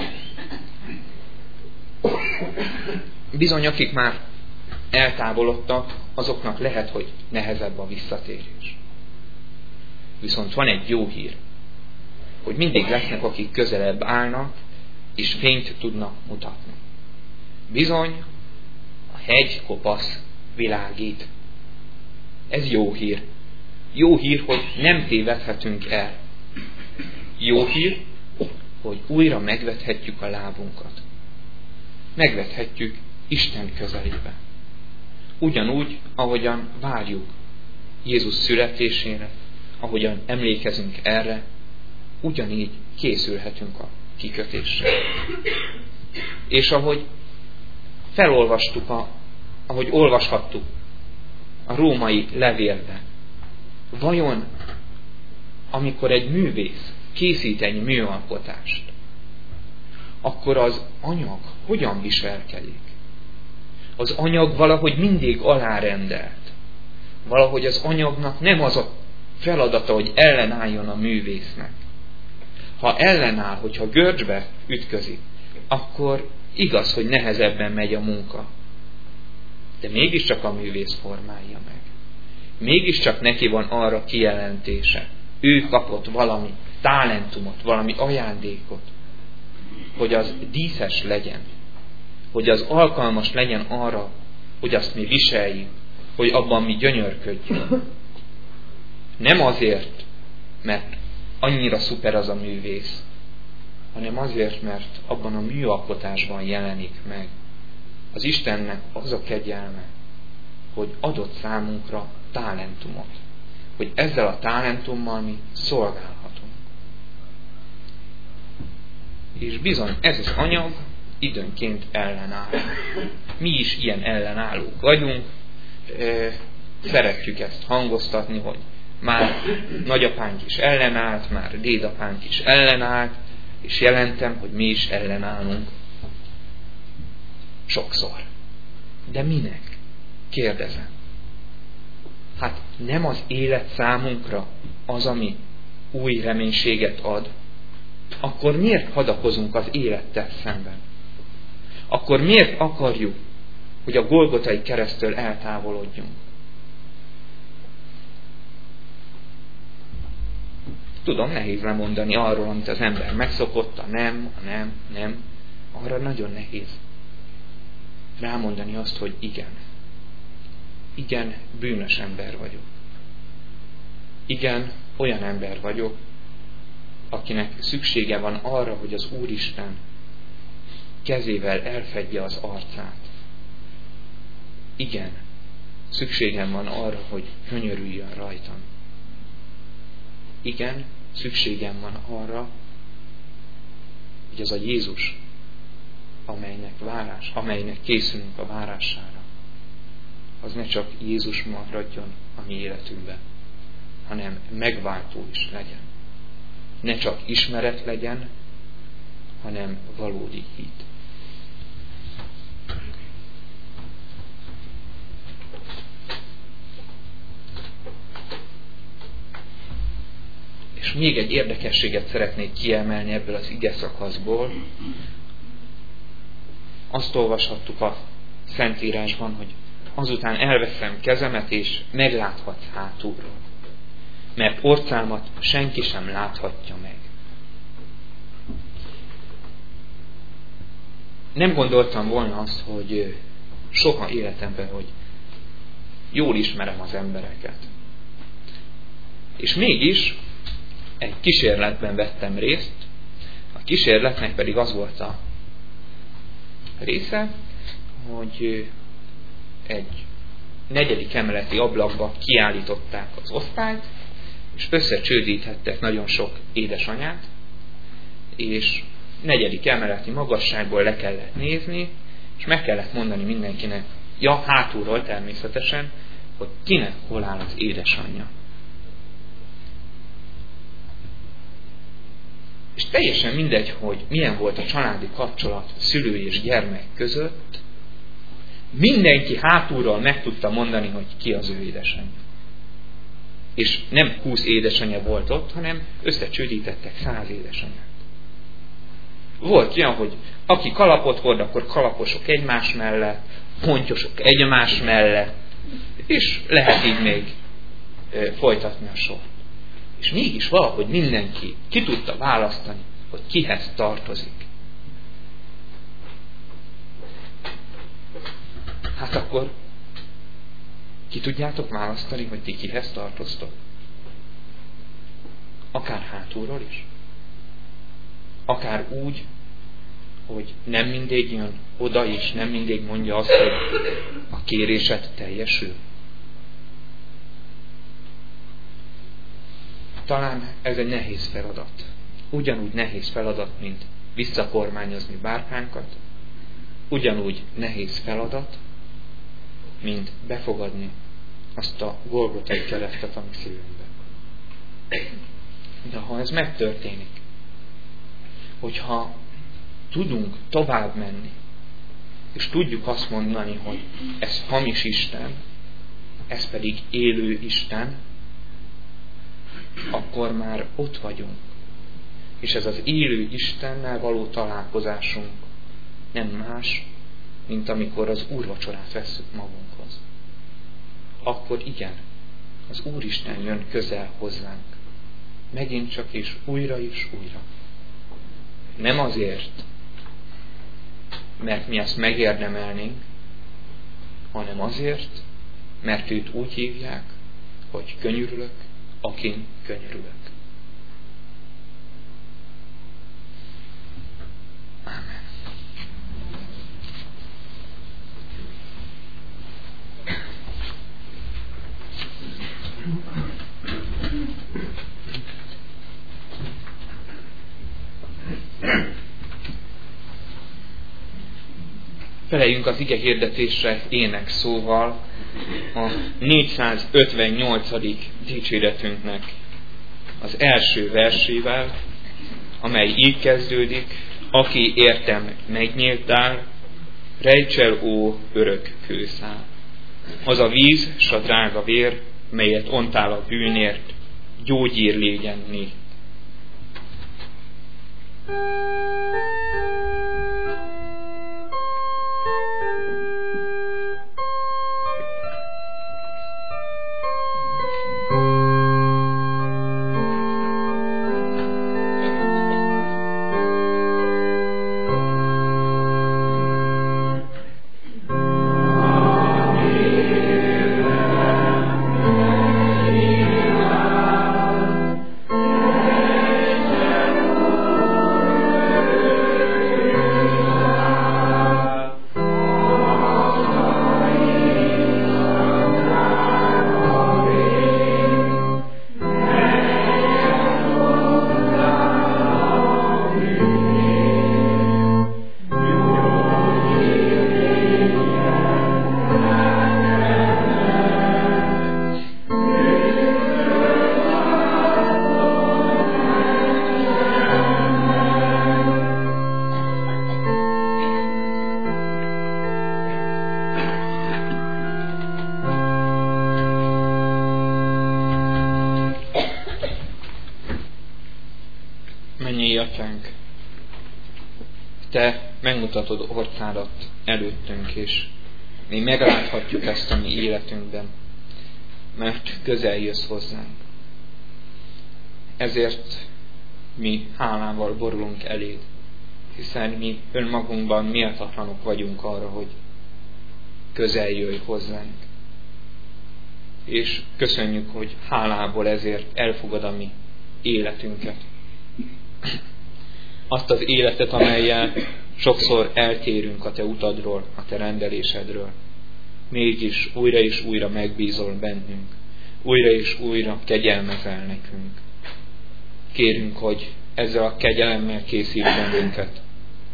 Bizony, akik már eltávolodtak, azoknak lehet, hogy nehezebb a visszatérés. Viszont van egy jó hír, hogy mindig lesznek, akik közelebb állnak, és fényt tudnak mutatni. Bizony, a hegy kopasz világít. Ez jó hír. Jó hír, hogy nem tévedhetünk el. Jó hír, hogy újra megvethetjük a lábunkat. Megvethetjük Isten közelébe. Ugyanúgy, ahogyan várjuk Jézus születésére, ahogyan emlékezünk erre, ugyanígy készülhetünk a kikötésre. És ahogy felolvastuk, a, ahogy olvashattuk a római levélben, vajon amikor egy művész készít egy műalkotást, akkor az anyag hogyan viselkedik? Az anyag valahogy mindig alárendelt. Valahogy az anyagnak nem az a feladata, hogy ellenálljon a művésznek. Ha ellenáll, hogyha görcsbe ütközik, akkor igaz, hogy nehezebben megy a munka. De mégiscsak a művész formálja meg. Mégiscsak neki van arra kijelentése. Ő kapott valami talentumot, valami ajándékot, hogy az díszes legyen, hogy az alkalmas legyen arra, hogy azt mi viseljük, hogy abban mi gyönyörködjünk. Nem azért, mert annyira szuper az a művész, hanem azért, mert abban a műalkotásban jelenik meg az Istennek az a kegyelme, hogy adott számunkra talentumot, hogy ezzel a talentummal mi szolgálhatunk. És bizony, ez az anyag időnként ellenáll. Mi is ilyen ellenállók vagyunk, szeretjük ezt hangoztatni, hogy már nagyapánk is ellenállt, már dédapánk is ellenállt, és jelentem, hogy mi is ellenállunk. Sokszor. De minek? Kérdezem. Hát nem az élet számunkra az, ami új reménységet ad, akkor miért hadakozunk az élettel szemben? Akkor miért akarjuk, hogy a Golgotai keresztől eltávolodjunk? Tudom, nehéz lemondani arról, amit az ember megszokott, a nem, a nem, nem. Arra nagyon nehéz rámondani azt, hogy igen. Igen, bűnös ember vagyok. Igen, olyan ember vagyok, akinek szüksége van arra, hogy az Úristen kezével elfedje az arcát. Igen, szükségem van arra, hogy könyörüljön rajtam. Igen, szükségem van arra, hogy az a Jézus, amelynek várás, amelynek készülünk a várására, az ne csak Jézus maradjon a mi életünkben, hanem megváltó is legyen. Ne csak ismeret legyen, hanem valódi hit. És még egy érdekességet szeretnék kiemelni ebből az ige szakaszból. Azt olvashattuk a Szentírásban, hogy azután elveszem kezemet, és megláthatsz hátulról, mert orcámat senki sem láthatja meg. Nem gondoltam volna azt, hogy soha életemben, hogy jól ismerem az embereket. És mégis egy kísérletben vettem részt, a kísérletnek pedig az volt a része, hogy egy negyedik emeleti ablakba kiállították az osztályt, és összecsődíthettek nagyon sok édesanyát, és negyedik emeleti magasságból le kellett nézni, és meg kellett mondani mindenkinek, ja, hátulról természetesen, hogy kinek hol áll az édesanyja. És teljesen mindegy, hogy milyen volt a családi kapcsolat szülő és gyermek között, mindenki hátulról meg tudta mondani, hogy ki az ő édesanyja. És nem húsz édesanyja volt ott, hanem összecsődítettek száz édesanyát. Volt olyan, hogy aki kalapot hord, akkor kalaposok egymás mellett, pontyosok egymás mellett, és lehet így még folytatni a sort. És mégis valahogy mindenki ki tudta választani, hogy kihez tartozik. Hát akkor ki tudjátok választani, hogy ti kihez tartoztok? Akár hátulról is. Akár úgy, hogy nem mindig jön oda, és nem mindig mondja azt, hogy a kérésed teljesül. Talán ez egy nehéz feladat. Ugyanúgy nehéz feladat, mint visszakormányozni bárkánkat. Ugyanúgy nehéz feladat, mint befogadni azt a Golgotai keresztet, ami szívünkben. De ha ez megtörténik, hogyha tudunk tovább menni, és tudjuk azt mondani, hogy ez hamis Isten, ez pedig élő Isten, akkor már ott vagyunk. És ez az élő Istennel való találkozásunk nem más, mint amikor az úrvacsorát vesszük magunkhoz. Akkor igen, az Úristen jön közel hozzánk. Megint csak és újra és újra. Nem azért, mert mi ezt megérdemelnénk, hanem azért, mert őt úgy hívják, hogy könyörülök, akin könyörülök. Ámen. Feleljünk az ige hirdetésre ének szóval a négyszázötvennyolcadik dicséretünknek az első versével, amely így kezdődik: aki értem megnyíltál, rejtsel ó örök kőszál. Az a víz, s a drága vér, melyet ontál a bűnért, gyógyír légyen nék. Te megmutatod orcádat előttünk, és mi megláthatjuk ezt a mi életünkben, mert közel jössz hozzánk. Ezért mi hálával borulunk eléd, hiszen mi önmagunkban méltatlanok vagyunk arra, hogy közel jöjj hozzánk. És köszönjük, hogy hálából ezért elfogad a mi életünket. Azt az életet, amellyel sokszor eltérünk a te utadról, a te rendelésedről. Mégis újra és újra megbízol bennünk. Újra és újra kegyelmezel nekünk. Kérünk, hogy ezzel a kegyelemmel készíts bennünket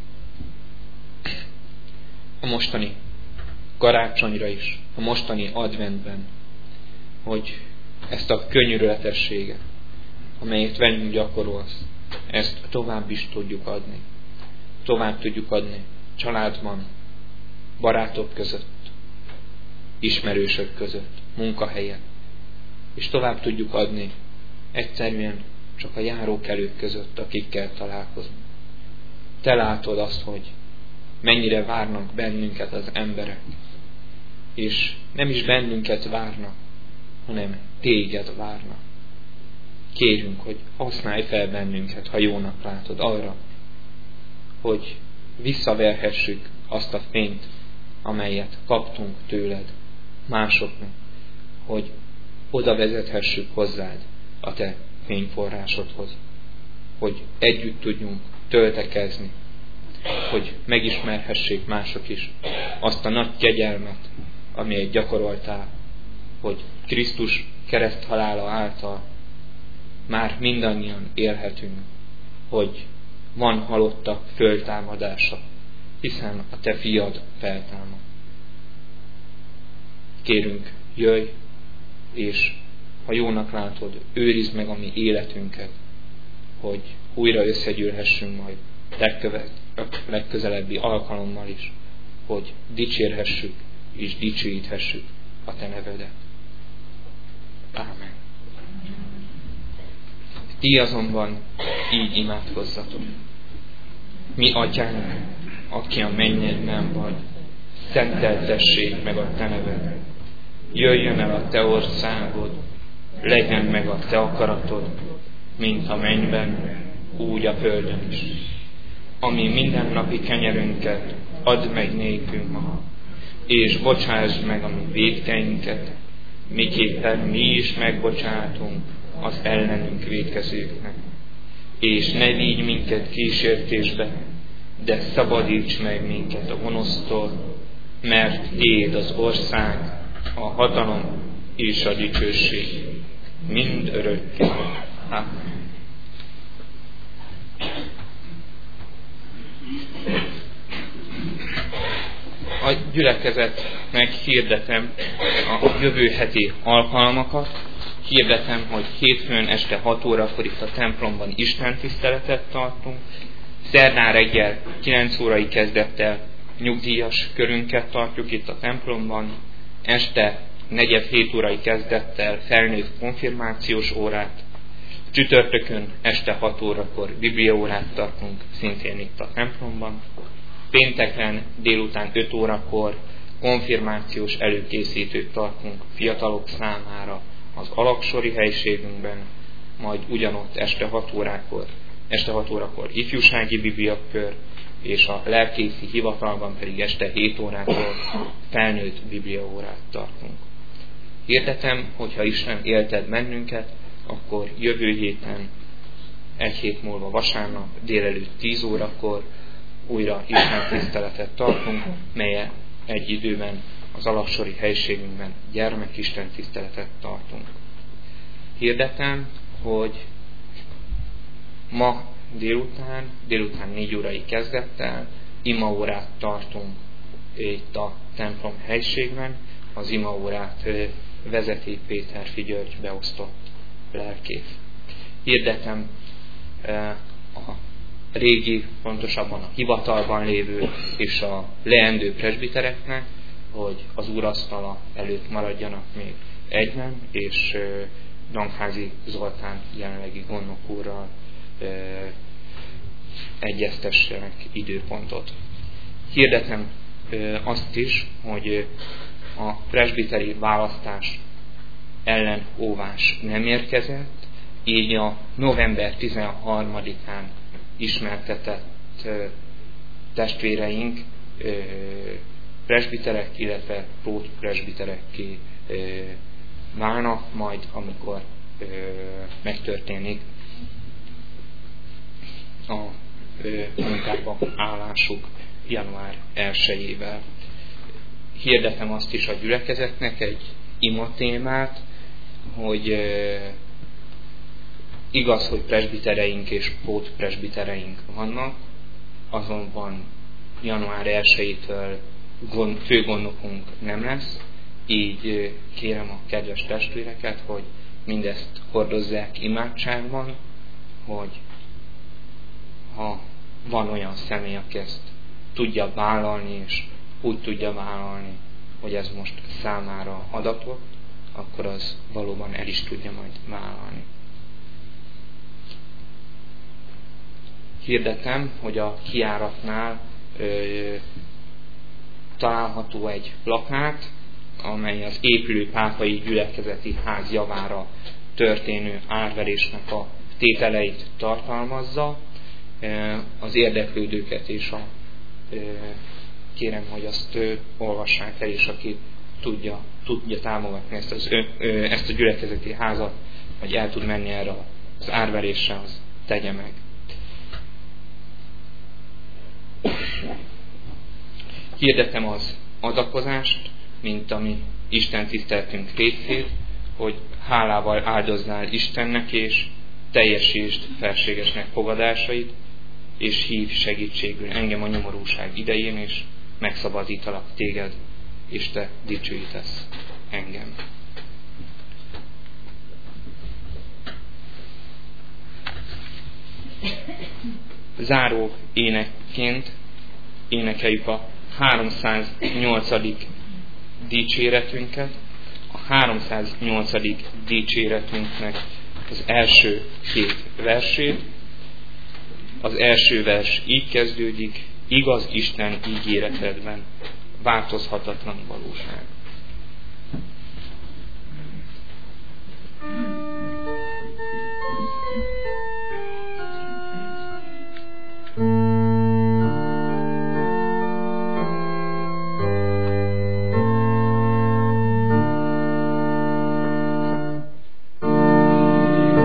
a mostani karácsonyra is, a mostani adventben, hogy ezt a könyörületességet, amelyet velünk gyakorolsz, ezt tovább is tudjuk adni. Tovább tudjuk adni családban, barátok között, ismerősök között, munkahelyen. És tovább tudjuk adni egyszerűen csak a járókelők között, akikkel találkozunk. Te látod azt, hogy mennyire várnak bennünket az emberek. És nem is bennünket várnak, hanem téged várnak. Kérünk, hogy használj fel bennünket, ha jónak látod, arra, hogy visszaverhessük azt a fényt, amelyet kaptunk tőled másoknak, hogy oda vezethessük hozzád, a te fényforrásodhoz, hogy együtt tudjunk töltekezni, hogy megismerhessék mások is azt a nagy kegyelmet, amelyet gyakoroltál, hogy Krisztus kereszthalála által már mindannyian élhetünk, hogy van halottak föltámadása, hiszen a te fiad feltámad. Kérünk, jöjj, és ha jónak látod, őrizd meg a mi életünket, hogy újra összegyűlhessünk majd legkövet, legközelebbi alkalommal is, hogy dicsérhessük és dicsőíthessük a te nevedet. Ámen. Ti azonban így imádkozzatok. Mi atyánk, aki a mennyekben vagy, szenteltessék meg a te neved. Jöjjön el a te országod, legyen meg a te akaratod, mint a mennyben, úgy a földön is. Ami mindennapi kenyerünket add meg nékünk ma, és bocsásd meg a mi vétkeinket, miképpen mi is megbocsátunk az ellenünk vétkezőknek. És ne vigy minket kísértésbe, de szabadíts meg minket a gonosztól, mert tiéd az ország, a hatalom és a dicsőség mind örökké. Amen. A gyülekezetnek hirdetem a jövő heti alkalmakat. Hirdetem, hogy hétfőn este hat órakor itt a templomban istentiszteletet tartunk. Szerdán reggel kilenc órai kezdettel nyugdíjas körünket tartjuk itt a templomban. Este negyed hét órai kezdettel felnőtt konfirmációs órát. Csütörtökön este hat órakor bibliaórát tartunk szintén itt a templomban. Pénteken délután öt órakor konfirmációs előkészítőt tartunk fiatalok számára az alaksori helységünkben, majd ugyanott este hat órakor, este hat órakor ifjúsági bibliakör, és a lelkészi hivatalban pedig este hét órakor felnőtt bibliaórát tartunk. Hirdetem, hogyha Isten élted bennünket, akkor jövő héten, egy hét múlva vasárnap délelőtt tíz órakor újra Isten tiszteletet tartunk, melyen egy időben az alaksori helységünkben gyermekisten tiszteletet tartunk. Hirdetem, hogy ma délután, délután négy órai kezdettel imaórát tartunk itt a templom helységben. Az imaórát vezeti Péter Figyörgy beosztott lelkész. Hirdetem a régi, pontosabban a hivatalban lévő és a leendő presbitereknek, hogy az úrasztala előtt maradjanak még egyben, és Dankházi Zoltán jelenlegi gondnok úrral egyeztessenek időpontot. Hirdetem azt is, hogy a presbiteri választás ellen óvás nem érkezett, így a november tizenharmadikán ismertetett testvéreink presbiterek, illetve pótpresbiterekké válnak majd, amikor megtörténik a munkába állásuk január elsejével. Hirdetem azt is a gyülekezetnek egy ima témát, hogy igaz, hogy presbitereink és pótpresbitereink vannak, azonban január elsejétől gond, főgondnokunk nem lesz, így kérem a kedves testvéreket, hogy mindezt hordozzák imádságban, hogy ha van olyan személy, aki ezt tudja vállalni, és úgy tudja vállalni, hogy ez most számára adatot, akkor az valóban el is tudja majd vállalni. Hirdetem, hogy a kijáratnál ö, található egy plakát, amely az épülő pápai gyülekezeti ház javára történő árverésnek a tételeit tartalmazza. Az érdeklődőket és a, kérem, hogy azt olvassák el, és aki tudja, tudja támogatni ezt, az, ezt a gyülekezeti házat, vagy el tud menni erre az árverésre, az tegye meg. Hirdetem az adakozást, mint ami Isten tiszteltünk részét, hogy hálával áldozzál Istennek, és teljesítsd felségesnek fogadásait, és hív segítségül engem a nyomorúság idején, és megszabadítalak téged, és te dicsőítesz engem. Záró énekként énekeljük a háromszáznyolcadik dicséretünket. A háromszáznyolcadik dicséretünknek az első két versét. Az első vers így kezdődik: igaz Isten ígéretedben, változhatatlan valóság. Igaz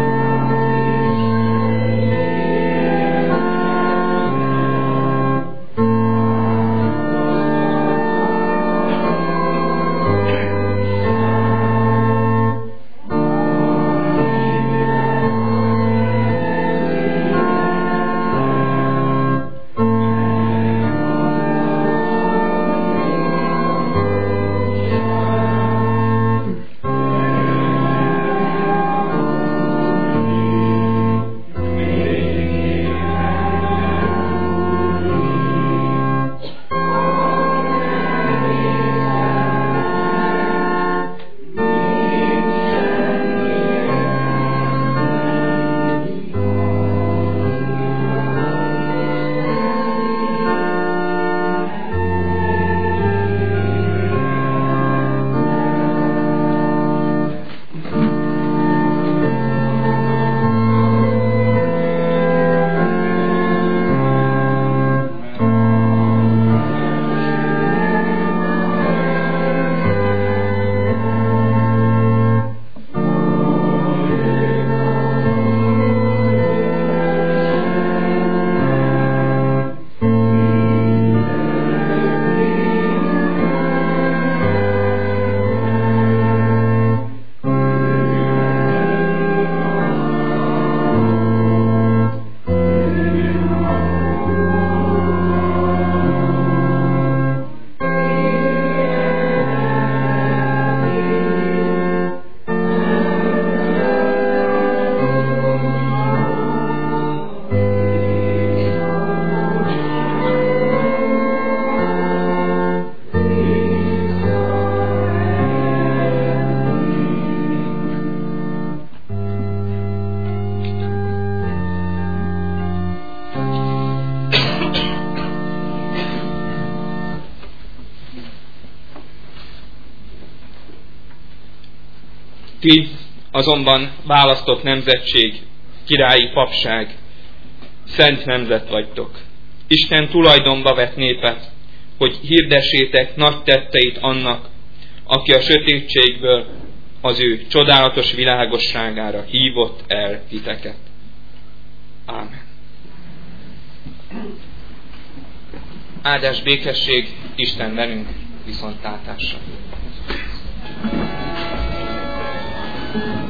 Ti azonban választott nemzetség, királyi papság, szent nemzet vagytok. Isten tulajdonba vett népet, hogy hirdessétek nagy tetteit annak, aki a sötétségből az ő csodálatos világosságára hívott el titeket. Ámen. Áldás, békesség, Isten velünk, viszontlátásra.